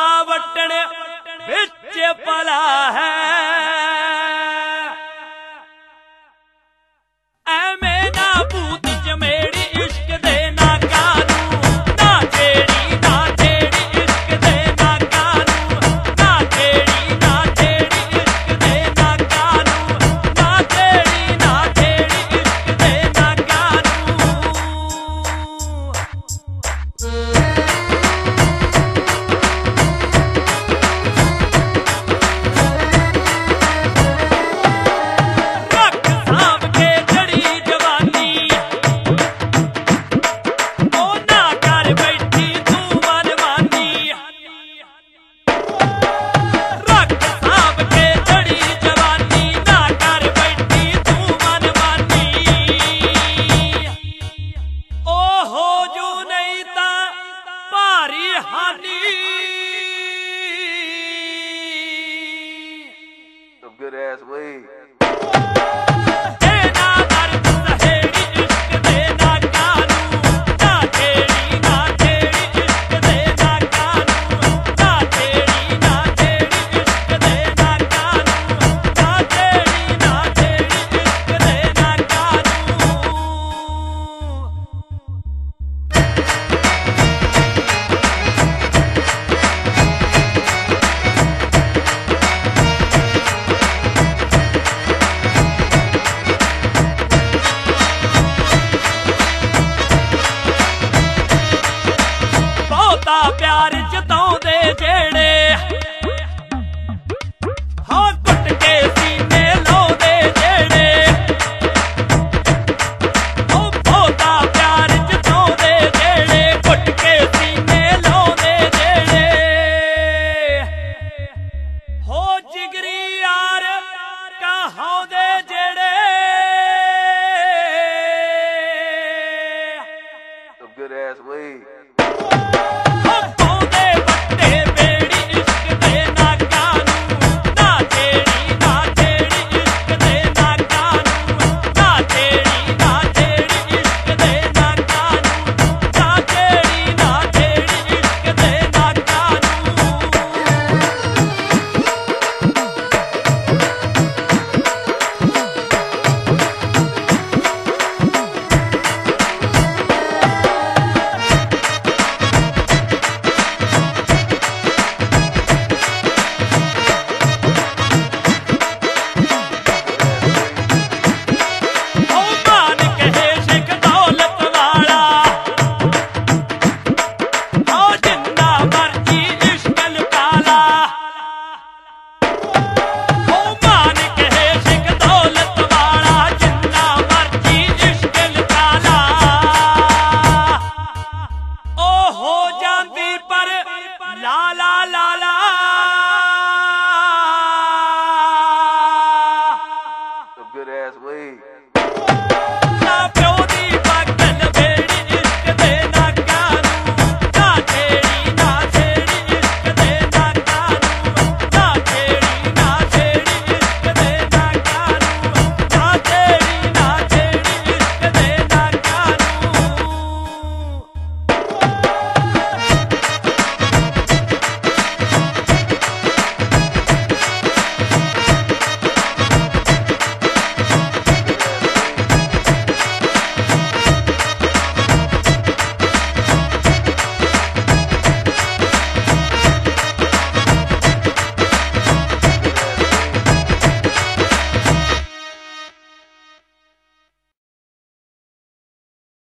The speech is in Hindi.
रुखा वटण बिच पला है। एवें ना भूत चमेड़ी इश्क दे ना कानू, ना छेड़ी इश्क दे ना कानू, ना छेड़ी इश्क दे ना कानू, ना छेड़ी इश्क दे ना कानू। Some good ass weed. प्यार जताउंदे जेड़े हाँ घुट के सीने लाउंदे जेड़े, ओ बहुता प्यार जताउंदे जेड़े घुट के सीने लाउंदे जेड़े, हो जिगरी यार कहाउंदे जेड़े। Some good ass weed. ला ला ला